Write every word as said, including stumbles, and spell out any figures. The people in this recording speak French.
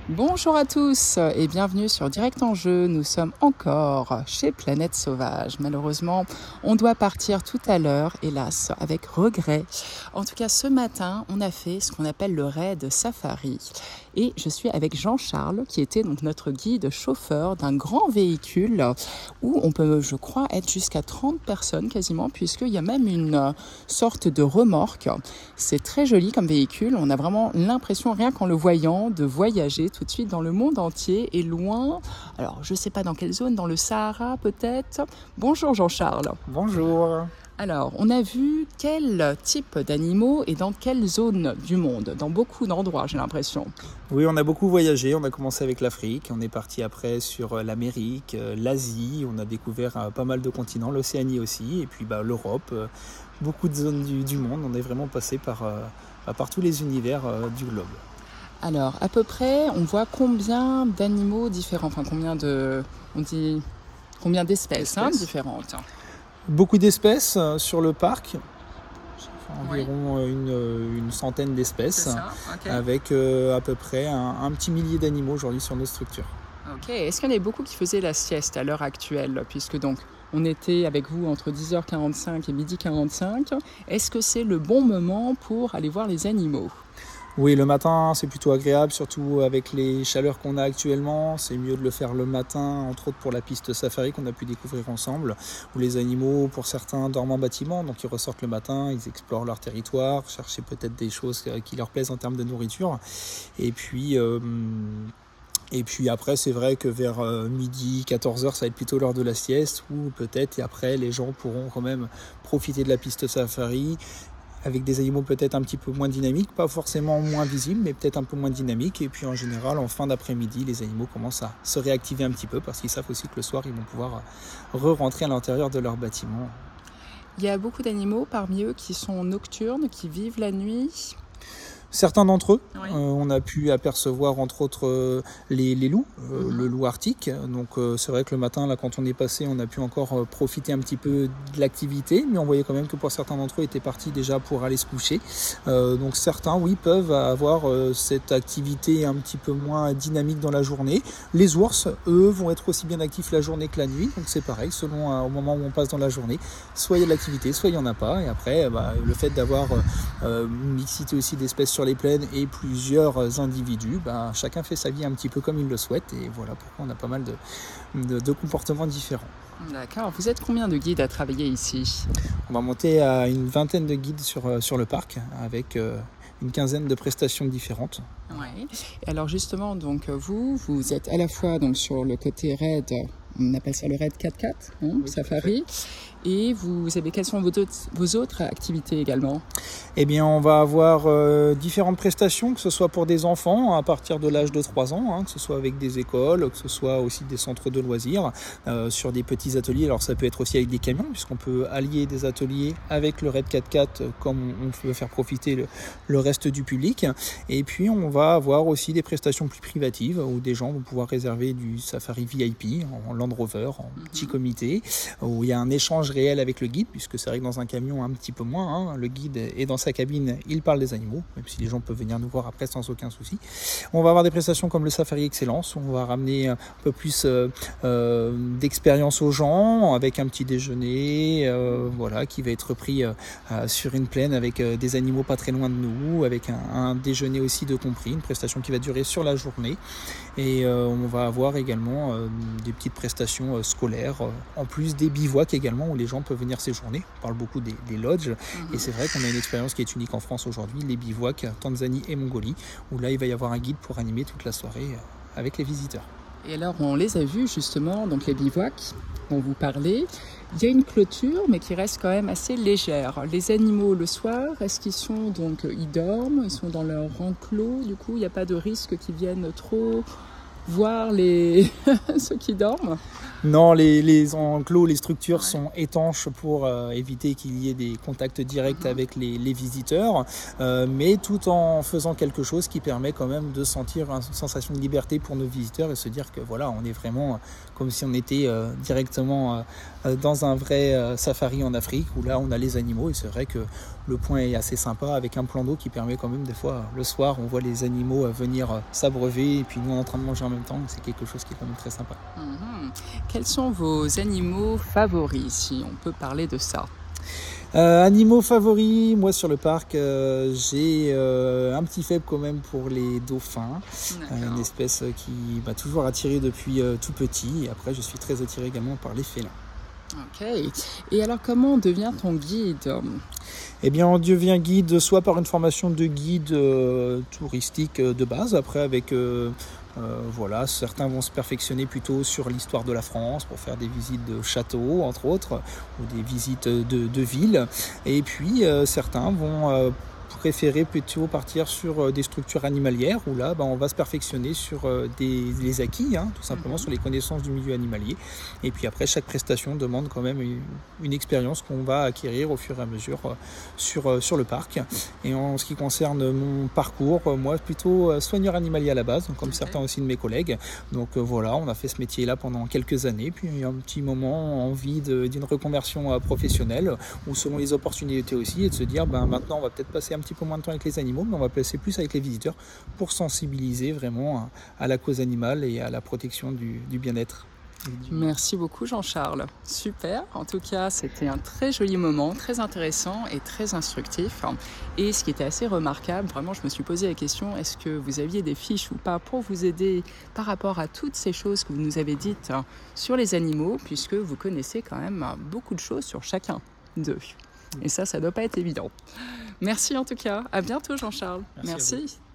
Bonjour à tous et bienvenue sur Direct en Jeu. Nous sommes encore chez Planète Sauvage. Malheureusement, on doit partir tout à l'heure, hélas, avec regret. En tout cas, ce matin, on a fait ce qu'on appelle le raid safari. Et je suis avec Jean-Charles, qui était donc notre guide chauffeur d'un grand véhicule où on peut, je crois, être jusqu'à trente personnes quasiment, puisqu'il y a même une sorte de remorque. C'est très joli comme véhicule. On a vraiment l'impression, rien qu'en le voyant, de voyager tout de suite dans le monde entier et loin. Alors, je ne sais pas dans quelle zone, dans le Sahara peut-être. Bonjour Jean-Charles. Bonjour. Alors, on a vu quel type d'animaux et dans quelle zone du monde? Dans beaucoup d'endroits, j'ai l'impression. Oui, on a beaucoup voyagé. On a commencé avec l'Afrique. On est parti après sur l'Amérique, l'Asie. On a découvert pas mal de continents, l'Océanie aussi. Et puis bah, l'Europe, beaucoup de zones du, du monde. On est vraiment passé par, par tous les univers du globe. Alors, à peu près, on voit combien d'animaux différents, enfin combien de, on dit, combien d'espèces hein, différentes. Beaucoup d'espèces sur le parc, environ oui. une, une centaine d'espèces, okay. avec euh, à peu près un, un petit millier d'animaux aujourd'hui sur nos structures. Ok, est-ce qu'il y en a beaucoup qui faisaient la sieste à l'heure actuelle, puisque donc on était avec vous entre dix heures quarante-cinq et midi quarante-cinq, est-ce que c'est le bon moment pour aller voir les animaux ? Oui, le matin, c'est plutôt agréable, surtout avec les chaleurs qu'on a actuellement. C'est mieux de le faire le matin, entre autres pour la piste safari qu'on a pu découvrir ensemble, où les animaux, pour certains, dorment en bâtiment. Donc ils ressortent le matin, ils explorent leur territoire, chercher peut-être des choses qui leur plaisent en termes de nourriture. Et puis... Euh, Et puis après, c'est vrai que vers midi, quatorze heures, ça va être plutôt l'heure de la sieste, où peut-être, et après, les gens pourront quand même profiter de la piste safari, avec des animaux peut-être un petit peu moins dynamiques, pas forcément moins visibles, mais peut-être un peu moins dynamiques. Et puis en général, en fin d'après-midi, les animaux commencent à se réactiver un petit peu, parce qu'ils savent aussi que le soir, ils vont pouvoir re-rentrer à l'intérieur de leur bâtiment. Il y a beaucoup d'animaux parmi eux qui sont nocturnes, qui vivent la nuit. Certains d'entre eux, oui. euh, on a pu apercevoir entre autres euh, les, les loups, euh, mmh. le loup arctique. Donc euh, c'est vrai que le matin, là, quand on est passé, on a pu encore euh, profiter un petit peu de l'activité, mais on voyait quand même que pour certains d'entre eux étaient partis déjà pour aller se coucher. Euh, donc certains, oui, peuvent avoir euh, cette activité un petit peu moins dynamique dans la journée. Les ours, eux, vont être aussi bien actifs la journée que la nuit. Donc c'est pareil, selon euh, au moment où on passe dans la journée, soit il y a de l'activité, soit il n'y en a pas. Et après, bah, le fait d'avoir euh, une mixité aussi d'espèces sur les plaines et plusieurs individus, ben, chacun fait sa vie un petit peu comme il le souhaite et voilà pourquoi on a pas mal de, de, de comportements différents. D'accord, vous êtes combien de guides à travailler ici ? On va monter à une vingtaine de guides sur, sur le parc avec euh, une quinzaine de prestations différentes. Ouais. Et alors justement, donc vous, vous êtes à la fois donc, sur le côté raid, on appelle ça le raid quatre-quatre, hein, oui, safari. Et vous avez quelles sont vos autres, vos autres activités également ? Eh bien, on va avoir euh, différentes prestations, que ce soit pour des enfants à partir de l'âge de trois ans, hein, que ce soit avec des écoles, que ce soit aussi des centres de loisirs, euh, sur des petits ateliers. Alors ça peut être aussi avec des camions, puisqu'on peut allier des ateliers avec le raid quatre-quatre, comme on peut faire profiter le, le reste du public. Et puis, on va avoir aussi des prestations plus privatives, où des gens vont pouvoir réserver du safari V I P, en Land Rover, en mm-hmm. petit comité, où il y a un échange réel avec le guide, puisque c'est vrai que dans un camion un petit peu moins, hein, le guide est dans sa cabine, il parle des animaux, même si les gens peuvent venir nous voir après sans aucun souci. On va avoir des prestations comme le Safari Excellence, on va ramener un peu plus euh, euh, d'expérience aux gens, avec un petit déjeuner, euh, voilà, qui va être pris euh, sur une plaine avec euh, des animaux pas très loin de nous, avec un, un déjeuner aussi de compris, une prestation qui va durer sur la journée. Et euh, on va avoir également euh, des petites prestations euh, scolaires, euh, en plus des bivouacs également, où les gens peuvent venir séjourner. On parle beaucoup des, des lodges, mmh. et c'est vrai qu'on a une expérience qui est unique en France aujourd'hui, les bivouacs Tanzanie et Mongolie, où là il va y avoir un guide pour animer toute la soirée euh, avec les visiteurs. Et alors on les a vus justement, donc les bivouacs dont vous parlez. Il y a une clôture, mais qui reste quand même assez légère. Les animaux, le soir, est-ce qu'ils sont donc, ils dorment, ils sont dans leur enclos, du coup, il n'y a pas de risque qu'ils viennent trop voir les ceux qui dorment? Non, les, les enclos, les structures ouais. sont étanches pour euh, éviter qu'il y ait des contacts directs mmh. avec les, les visiteurs, euh, mais tout en faisant quelque chose qui permet quand même de sentir une sensation de liberté pour nos visiteurs et se dire que voilà, on est vraiment comme si on était euh, directement euh, dans un vrai euh, safari en Afrique où là on a les animaux et c'est vrai que le point est assez sympa avec un plan d'eau qui permet quand même des fois, le soir, on voit les animaux venir s'abreuver et puis nous on est en train de manger en même temps. C'est quelque chose qui est quand même très sympa. Mmh. Quels sont vos animaux favoris, si on peut parler de ça? Euh, animaux favoris, moi sur le parc, euh, j'ai euh, un petit faible quand même pour les dauphins, euh, une espèce qui m'a toujours attiré depuis euh, tout petit. Et après, je suis très attiré également par les félins. Ok. Et alors, comment on devient-on guide? Eh bien, on devient guide soit par une formation de guide euh, touristique de base, après avec... Euh, Euh, voilà, certains vont se perfectionner plutôt sur l'histoire de la France pour faire des visites de châteaux, entre autres, ou des visites de, de villes. Et puis, euh, certains vont euh, préférer plutôt partir sur euh, des structures animalières, où là, bah, on va se perfectionner sur euh, des, les acquis, hein, tout simplement, mm-hmm. sur les connaissances du milieu animalier. Et puis après, chaque prestation demande quand même une, une expérience qu'on va acquérir au fur et à mesure euh, sur, euh, sur le parc. Et en ce qui concerne mon parcours, euh, moi, plutôt euh, soigneur animalier à la base, comme okay. certains aussi de mes collègues. Donc euh, voilà, on a fait ce métier-là pendant quelques années, puis un petit moment envie de, d'une reconversion euh, professionnelle, ou selon les opportunités aussi, et de se dire, ben, maintenant, on va peut-être passer un petit peu moins de temps avec les animaux, mais on va passer plus avec les visiteurs pour sensibiliser vraiment à, à la cause animale et à la protection du, du bien-être. Du... Merci beaucoup Jean-Charles, super, en tout cas c'était un très joli moment, très intéressant et très instructif, et ce qui était assez remarquable, vraiment je me suis posé la question, est-ce que vous aviez des fiches ou pas pour vous aider par rapport à toutes ces choses que vous nous avez dites sur les animaux, puisque vous connaissez quand même beaucoup de choses sur chacun d'eux. Et ça, ça ne doit pas être évident. Merci en tout cas. À bientôt Jean-Charles. Merci. Merci.